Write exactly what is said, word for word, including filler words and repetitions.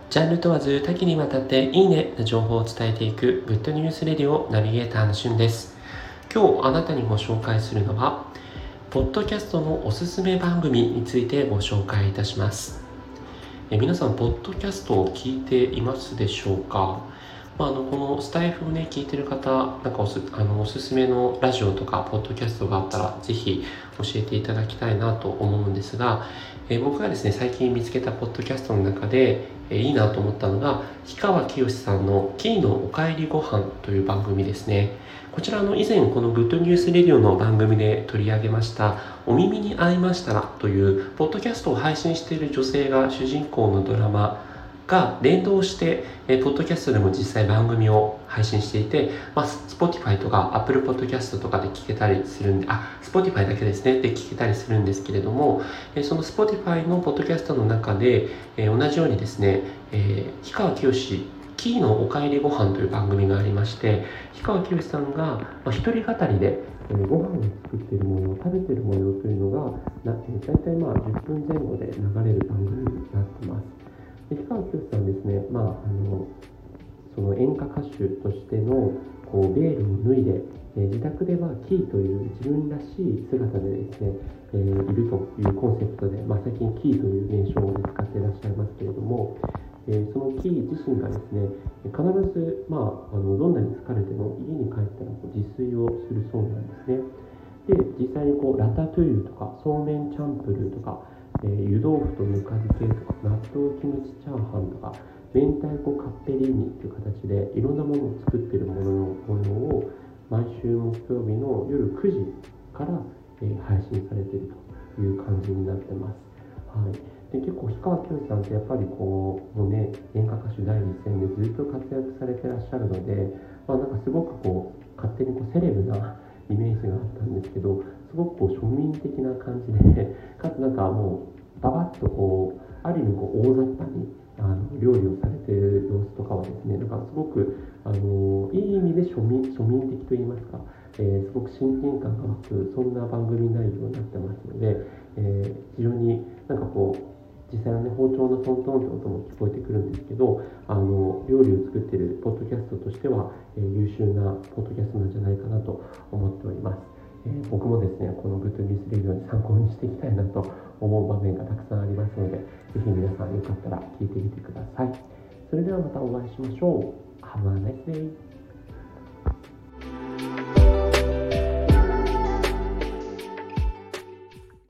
ジャンル問わず多岐にわたっていいねな情報を伝えていくグッドニュースレディオナビゲーターのしゅんです。今日あなたにご紹介するのはポッドキャストのおすすめ番組についてご紹介いたします。え皆さんポッドキャストを聞いていますでしょうか？まあ、あのこのスタイフをね聞いてる方、なんかおすあのおすすめのラジオとかポッドキャストがあったらぜひ教えていただきたいなと思うんですが、えー僕がですね最近見つけたポッドキャストの中で、えーいいなと思ったのが氷川きよしさんのキーのおかえりご飯という番組ですね。こちらの以前このグッドニュースレディオの番組で取り上げましたお耳に合いましたらというポッドキャストを配信している女性が主人公のドラマが連動して、えー、ポッドキャストでも実際番組を配信していて、まあ、Spotify とか Apple Podcast とかで聞けたりするんで、あ、Spotify だけですね、で聞けたりするんですけれども、えー、その Spotify のポッドキャストの中で、えー、同じようにですね、えー、氷川きよしキーのおかえりご飯という番組がありまして、氷川きよしさんが、まあ、一人語りで、えー、ご飯を作っている模様、食べている模様というのが、なえー、大体まあじゅっぷんぜん後で流れる番組になっています。で氷川きよしさんですね、まあ、あのその演歌歌手としてのこうベールを脱いで、えー自宅ではキーという自分らしい姿でですね、えーいるというコンセプトで、まあ、最近キーという名称を使っていらっしゃいますけれども、えーそのキー自身がですね、必ず、まあ、あのどんなに疲れても家に帰ったらこう自炊をするそうなんですね。で、実際にこうラタトゥイユとかそうめんチャンプルーとか、えー湯豆腐とぬか漬けとか納豆キムチチャーハンとか明太子カッペリーニという形でいろんなものを作っているものの模様を毎週木曜日の夜くじから、えー配信されているという感じになってます。はい、で結構氷川きよしさんってやっぱりこうもうね演歌歌手第一線でずっと活躍されてらっしゃるので、まあ、なんかすごくこう勝手にこうセレブなイメージがあったんですけど、すごくこう庶民的な感じでかつなんかもうババッとこうある意味こう大雑把にあの料理をされている様子とかはですね、なんかすごくあのいい意味で庶民庶民的といいますか、えーすごく親近感が湧くそんな番組内容になってますので、えー非常になんかこう実際はね包丁のトントンって音も聞こえてくるんですけど、あの料理を作っているポッドキャストとしては、えー優秀なポッドキャストなんじゃないかなと思っております。えー僕もですねこのグッドニュースレディオに参考にしていきたいなと思う場面がたくさんありますので、ぜひ皆さんよかったら聞いてみてください。それではまたお会いしましょう。Have a nice day.